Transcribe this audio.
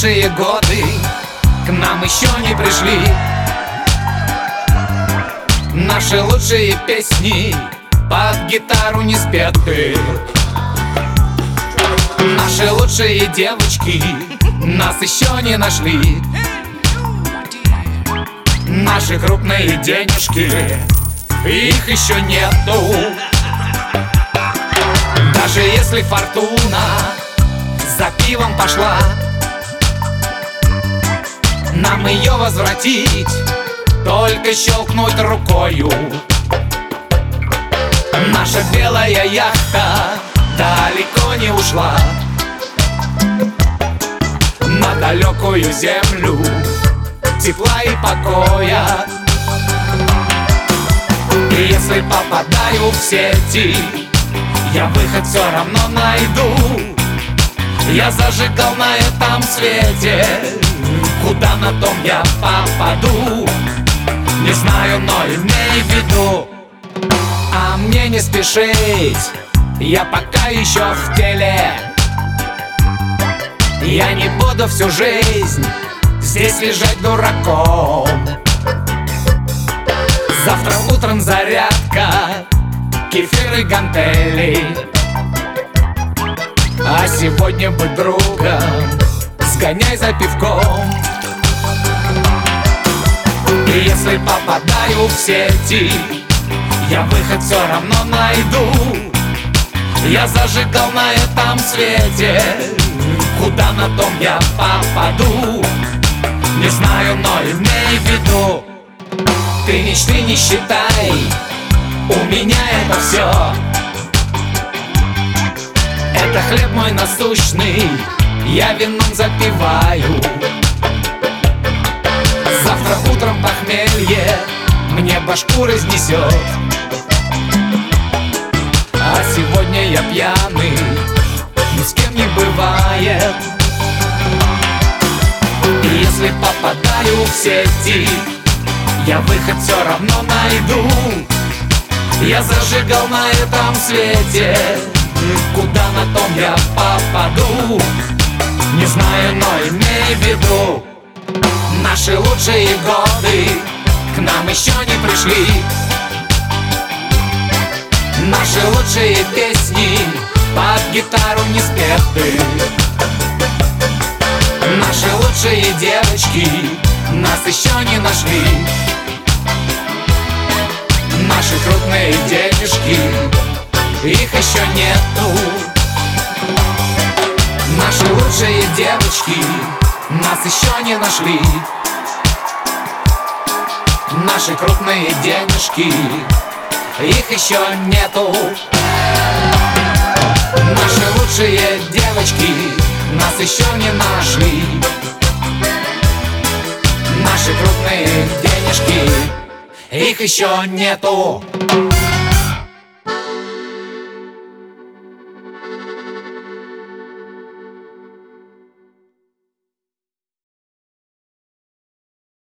лучшие годы к нам еще не пришли. Наши лучшие песни под гитару не спеты. Наши лучшие девочки нас еще не нашли. Наши крупные денежки, их еще нету. Даже если фортуна за пивом пошла, нам ее возвратить только щелкнуть рукою. Наша белая яхта далеко не ушла на далекую землю тепла и покоя. И если попадаю в сети, я выход все равно найду. Я зажигал на этом свете, куда на том я попаду не знаю, но имей в виду. А мне не спешить, я пока еще в теле. Я не буду всю жизнь здесь лежать дураком. Завтра утром зарядка, кефир и гантели. А сегодня быть другом, сгоняй за пивком. И если попадаю в сети, я выход все равно найду. Я зажигал на этом свете, куда на том я попаду не знаю, но имей в виду. Ты мечты не считай, у меня это все. Это хлеб мой насущный, я вином запиваю. Завтра утром похмелье мне башку разнесет. А сегодня я пьяный, ни с кем не бывает. И если попадаю в сети, я выход все равно найду. Я зажигал на этом свете, куда на том я попаду не знаю, но имей в виду. Наши лучшие годы к нам еще не пришли. Наши лучшие песни под гитару не спеты. Наши лучшие девочки нас еще не нашли. Наши крупные денежки, их еще нету. Наши лучшие девочки нас еще не нашли. Наши крупные денежки, их еще нету. Наши лучшие девочки нас еще не нашли. Наши крупные денежки, их еще нету.